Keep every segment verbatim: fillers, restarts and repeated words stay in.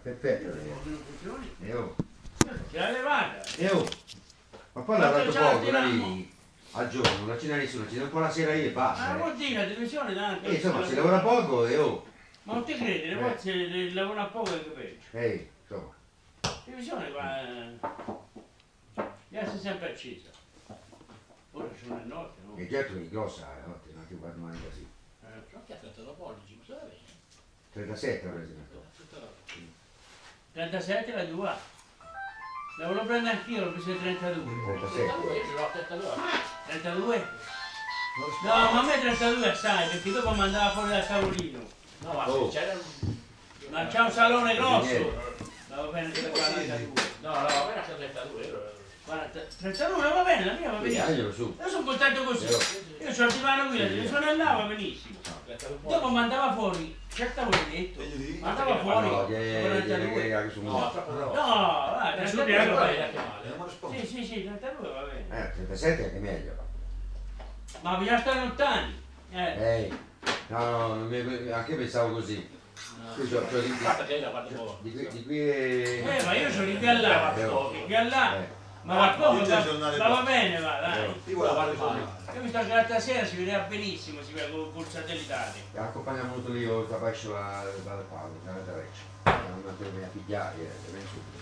perfetto. E oh. Ce l'ha levata. E oh. Ma poi l'ha dato poco, quella lì, al giorno, non c'è nessuno, ci un po' la sera io e basta. Ma vuol dire, la televisione tanto. E insomma, si lavora poco e oh. Ma non ti credi, le volte se lavora poco è che peggio. Ehi, insomma. La televisione qua deve essere sempre accesa. Ora sono le notte, no? E certo è grossa la notte, non ti guardo mai così. Non ti ha trentatré pollici, ma dove vedi? trentasette ora si metto. trentasette la tua. La volevo prendere anch'io, l'ho preso trentadue. trentasette. Io ce l'ho a trentadue. trentadue? No, ma a me trentadue assai, perché dopo mi andava fuori dal tavolino. No, ma Oh. se c'era un... Ma c'è un salone grosso. Va bene, quarantadue. No, no, a me era trentadue euro. quaranta, trentadue va bene, la mia va benissimo. Taglialo su. Io sono contento così. Io c'ho il divano qui, la televisione là va benissimo. Dopo mi andava fuori, certa voledetto. Mandava fuori. No, che quarantadue. che su No, troppo No, no. va, È trentadue subito va è bene. anche male. Sì, sì, sì, trentadue va bene. Eh, trentasette è anche meglio. Ma bisogna stare lontani. Eh. Ehi. No, no, non mi- anche io pensavo così. Io c'ho- c'ho di, Guarda che la guardo un po'. di, qui- di qui è... Eh, ma io sono di qui a là, di qui a là. Eh. Ma va poco, Dice va, il giornale ma va qua. bene, va, dai. Io la guardo solo. Io mi sto che l'altra sera si vedeva benissimo, si vedeva col, col satellitare. Accompagniamo venuto lì, ho capaccio la dal Paolo, dalla Terreccia. Non mi a pigliare, eh, ven subito.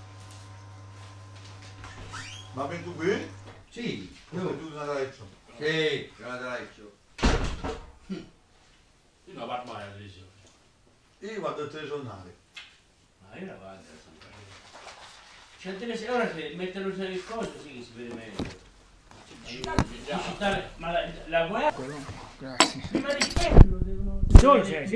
Ma ben tu qui? Sì, Io io. tu da letto. Sì, dalla Terreccia. Io non guardo mai la televisione. Io guardo il telegiornale. Ma io la guardo sempre. C'è il tele- ora se mettono il coso sì che si vede meglio. Già. Digitale- ma la, la guerra Grazie. prima di spegnerlo devono... Dolce,